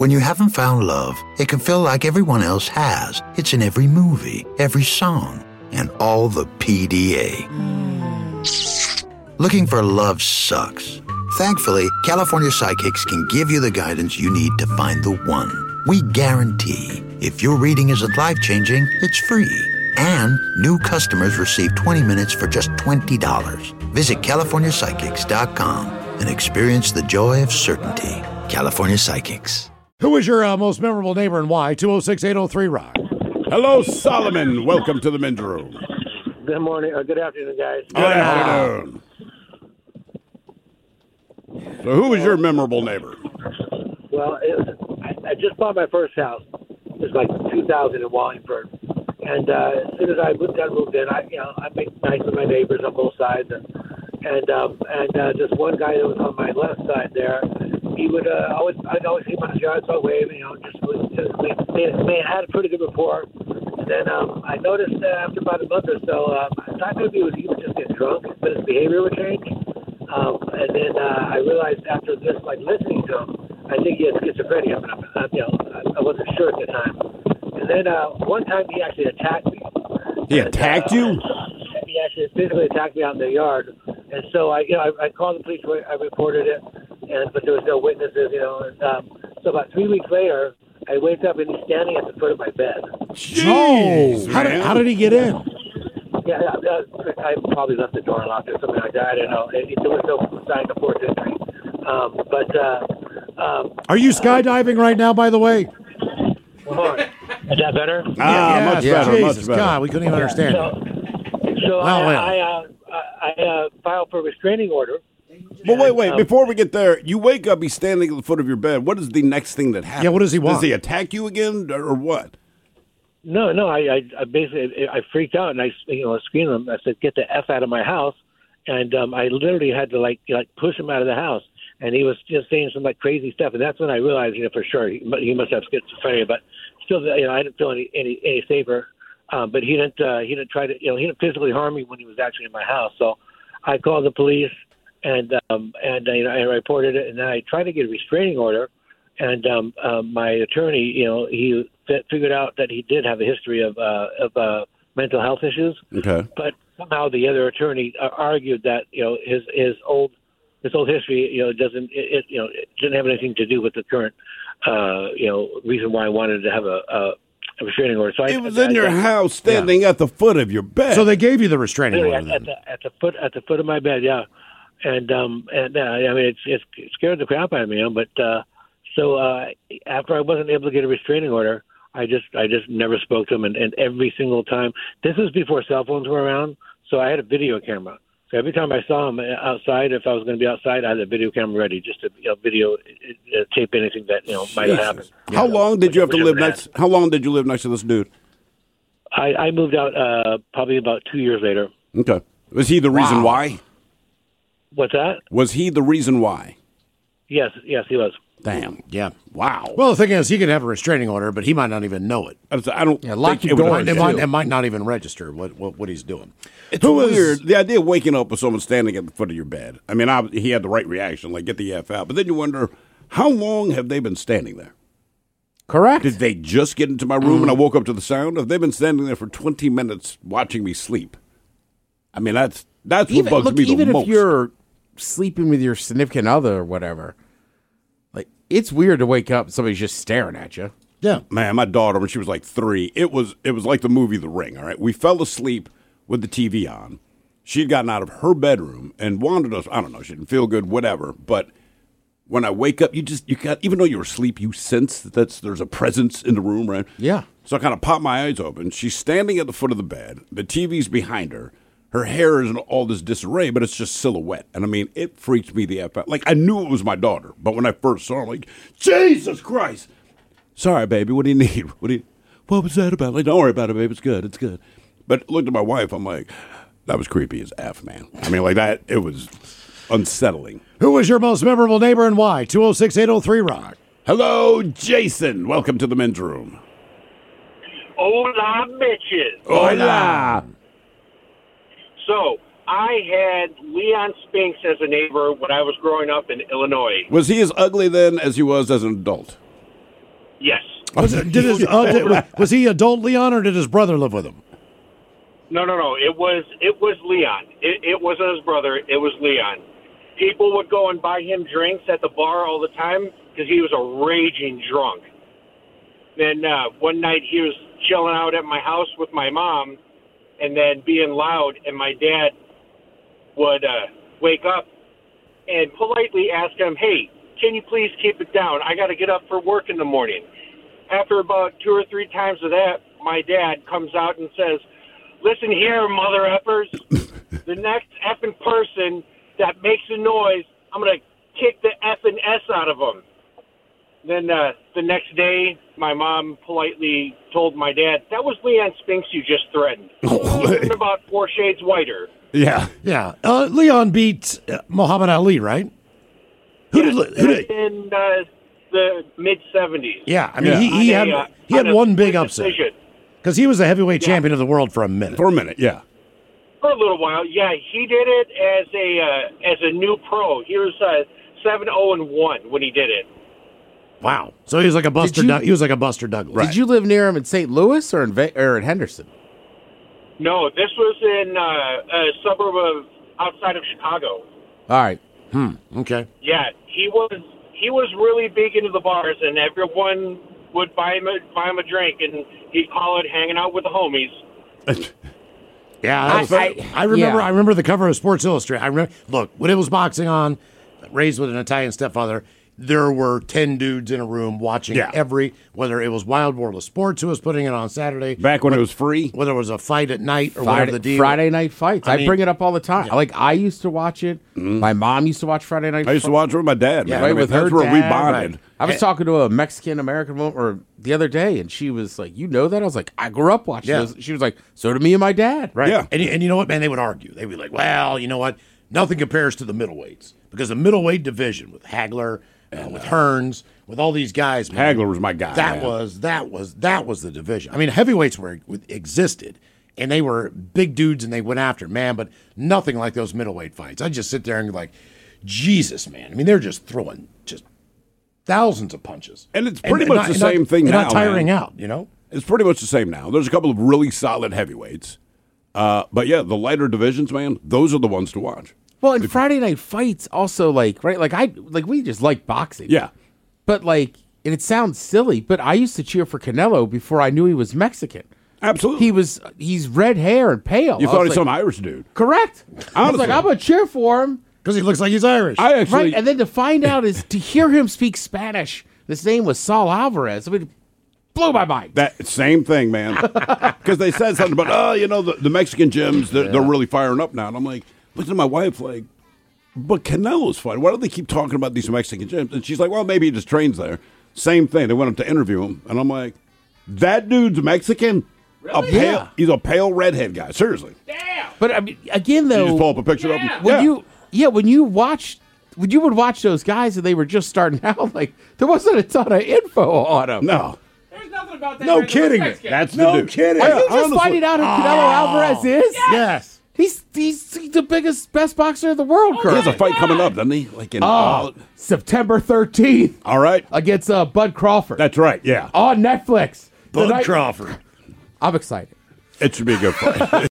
When you haven't found love, it can feel like everyone else has. It's in every movie, every song, and all the PDA. Looking for love sucks. Thankfully, California Psychics can give you the guidance you need to find the one. We guarantee if your reading isn't life-changing, it's free. And new customers receive 20 minutes for just $20. Visit CaliforniaPsychics.com and experience the joy of certainty. California Psychics. Who is your most memorable neighbor and why? 206-803-ROCK. Hello, Solomon. Welcome to the men's room. Good morning, or good afternoon, guys. Good afternoon. So who was your memorable neighbor? Well, I just bought my first house. It was like 2000 in Wallingford. And as soon as I moved in, I make nice with my neighbors on both sides. And just one guy that was on my left side there, he would I'd always see him on his yard, so I wave, we had a pretty good rapport. And then I noticed after about a month or so, I thought maybe he would just get drunk, but his behavior would change. And then I realized after this, like listening to him, I think he had schizophrenia. I wasn't sure at the time. And then one time he actually attacked me. He attacked you? He actually physically attacked me out in the yard. And so I called the police. I reported it, but there was no witnesses. So about 3 weeks later, I wake up and he's standing at the foot of my bed. Jeez, How did he get in? Yeah, I probably left the door unlocked or something like that. I don't know. There was no sign of forced entry. Are you skydiving right now, by the way? Is that better? Much better. Jesus, Much better. God, we couldn't even understand. I filed for a restraining order. But wait. Before we get there, you wake up, he's standing at the foot of your bed. What is the next thing that happens? Yeah, what does he want? Does he attack you again, or what? No. I basically freaked out and I screamed at him. I said, "Get the F out of my house!" And I literally had to like push him out of the house. And he was just saying some like crazy stuff. And that's when I realized, for sure he must have schizophrenia. But still, I didn't feel any safer. But he didn't try to, he didn't physically harm me when he was actually in my house. So I called the police and I reported it. And then I tried to get a restraining order. And my attorney, he figured out that he did have a history of mental health issues. Okay. But somehow the other attorney argued that his old history it didn't have anything to do with the current reason why I wanted to have a restraining order. So it was in your house, standing at the foot of your bed. So they gave you the restraining order at the foot of my bed, yeah. And it scared the crap out of me, but so after I wasn't able to get a restraining order, I just never spoke to him, and every single time. This was before cell phones were around, so I had a video camera. So every time I saw him outside, if I was going to be outside, I had a video camera ready just to video tape anything that might have happened. How long did you have to live next? How long did you live next to this dude? I moved out probably about 2 years later. Okay. Was he the reason why? What's that? Was he the reason why? Yes, he was. Damn. Yeah. Wow. Well, the thing is, he could have a restraining order, but he might not even know it. I don't. lock think your door. It might not even register what he's doing. It's weird. The idea of waking up with someone standing at the foot of your bed. I mean, he had the right reaction, like get the F out. But then you wonder, how long have they been standing there? Correct. Did they just get into my room and I woke up to the sound? Have they been standing there for 20 minutes watching me sleep? I mean, that's what bugs me the even most. if you're sleeping with your significant other or whatever, like it's weird to wake up and somebody's just staring at you. Yeah. Man, my daughter, when she was like 3, it was like the movie The Ring, all right? We fell asleep with the TV on. She'd gotten out of her bedroom and wanted us, I don't know, she didn't feel good, whatever. But when I wake up, even though you're asleep, you sense that there's a presence in the room, right? Yeah. So I kind of pop my eyes open. She's standing at the foot of the bed. The TV's behind her. Her hair is in all this disarray, but it's just silhouette. And I mean, it freaks me the F out. Like, I knew it was my daughter, but when I first saw her, I'm like, Jesus Christ. Sorry, baby, what do you need? What was that about? Like, don't worry about it, baby, it's good, it's good. But looked at my wife, I'm like, that was creepy as F, man. I mean, like that, it was unsettling. Who was your most memorable neighbor and why? 206-803-ROCK. Hello, Jason. Welcome to the men's room. Hola, bitches. Hola. So, I had Leon Spinks as a neighbor when I was growing up in Illinois. Was he as ugly then as he was as an adult? Yes. Was he adult Leon or did his brother live with him? No. It was Leon. It wasn't his brother. It was Leon. People would go and buy him drinks at the bar all the time because he was a raging drunk. Then one night he was chilling out at my house with my mom and then being loud, and my dad would wake up and politely ask him, "Hey, can you please keep it down? I got to get up for work in the morning." After about 2 or 3 times of that, my dad comes out and says, "Listen here, mother effers. The next effing person that makes a noise, I'm going to kick the effing S out of them." Then the next day, my mom politely told my dad, "That was Leon Spinks you just threatened. Even about 4 shades whiter." Yeah. Yeah. Leon beat Muhammad Ali, right? Who did? In the mid-'70s. Yeah, I mean, he had one big upset. Because he was the heavyweight champion of the world for a minute. For a minute, yeah. For a little while, yeah. He did it as a new pro. He was 7-0-1 when he did it. Wow. So he was like a Buster. He was like a Buster Douglas. Did you live near him in St. Louis or in Henderson? No, this was in a suburb of outside of Chicago. All right. Okay. Yeah, he was really big into the bars, and everyone would buy him a drink, and he'd call it hanging out with the homies. Yeah, I remember the cover of Sports Illustrated. Look, when it was boxing on, raised with an Italian stepfather, there were 10 dudes in a room watching whether it was Wild World of Sports who was putting it on Saturday. Back when it was free. Whether it was a fight at night or whatever the deal. Friday night fights. I bring it up all the time. Yeah. Like, I used to watch it. My mom used to watch Friday night. I used to watch it with my dad. Yeah, man. right, I mean, with that's her where we dad. bonded. Right. I was talking to a Mexican-American woman the other day, and she was like, "You know that?" I was like, "I grew up watching this." She was like, "So did me and my dad." Right. Yeah. And you know what, man? They would argue. They'd be like, well, you know what? Nothing compares to the middleweights. Because the middleweight division with Hagler, with Hearns, with all these guys, man, Hagler was my guy. That was the division. I mean, heavyweights existed, and they were big dudes, and they went after it, man. But nothing like those middleweight fights. I just sit there and be like, Jesus, man. I mean, they're just throwing thousands of punches, and it's pretty much the same thing now. Not tiring out, you know. It's pretty much the same now. There's a couple of really solid heavyweights, but yeah, the lighter divisions, man, those are the ones to watch. Well, and Friday night fights also we just like boxing. Yeah. But and it sounds silly, but I used to cheer for Canelo before I knew he was Mexican. Absolutely. He's red hair and pale. You thought he's some Irish dude. Correct. I was Honestly. like, I'm gonna cheer for him. Because he looks like he's Irish. I actually, Right, and then to find out is to hear him speak Spanish. His name was Saul Alvarez. I mean, blew my mind. that same thing, man. Because they said something about, the Mexican gyms, they're really firing up now. And I'm like, looking at my wife like, but Canelo's fighting. Why do they keep talking about these Mexican gyms? And she's like, well, maybe he just trains there. Same thing. They went up to interview him. And I'm like, that dude's Mexican? Really? He's a pale redhead guy. Seriously. Damn. But I mean, again, though, You just pull up a picture of him? when you would watch those guys and they were just starting out, like there wasn't a ton of info on them. No. There's nothing about that. No kidding. That's the No dude. kidding. Are you just honestly. finding out who Canelo Alvarez is? Yes. He's the best boxer in the world, He currently. has a fight coming up, doesn't he? Like in September 13th all right. against Bud Crawford. That's right. Yeah. on Netflix. Bud Tonight- Crawford. I'm excited. It should be a good fight.